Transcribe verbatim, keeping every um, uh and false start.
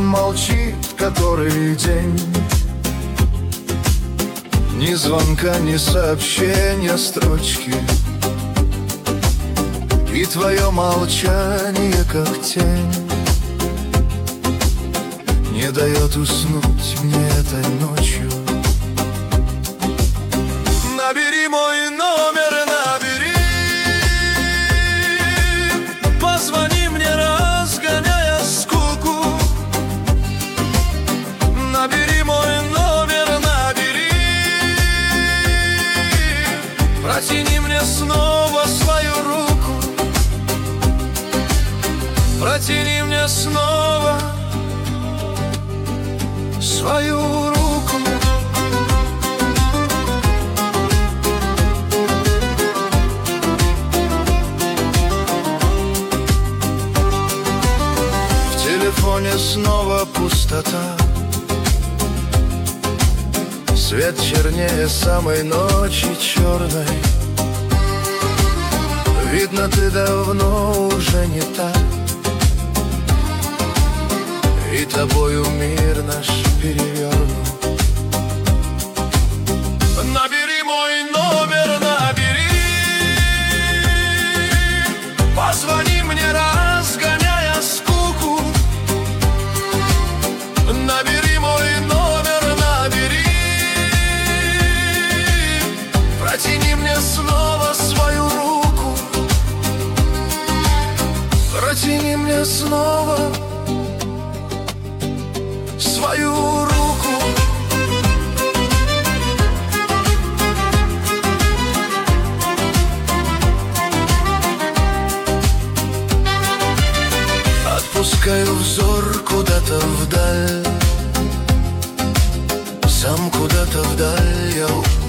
молчит который день. Ни звонка, ни сообщения, строчки, и твое молчание, как тень, не дает уснуть мне этой ночью. Набери мой номер, набери, позвони мне, разгоняя скуку. Набери мой номер, набери, протяни мне снова свою руку. Протяни мне снова свою руку. В телефоне снова пустота, свет чернее самой ночи черной. Видно, ты давно уже не та, и тобою мир наш перевернут. Набери мой номер, набери, позвони мне, разгоняя скуку. Набери мой номер, набери, протяни мне снова свою руку. Протяни мне снова свою руку. Отпускаю взор куда-то вдаль, сам куда-то вдаль я